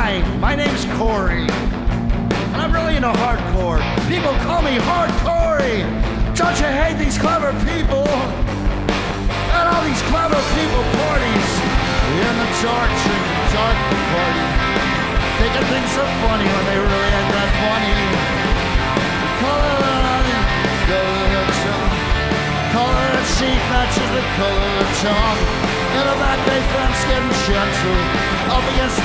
Hi, my name's Corey, and I'm really into hardcore. People call me Hardcorey. Don't you hate these clever people? And all these clever people parties in the dark party, thinking things are funny when they really ain't that funny. Color of cheek matches the color of tongue. In the back they fence getting gentle up against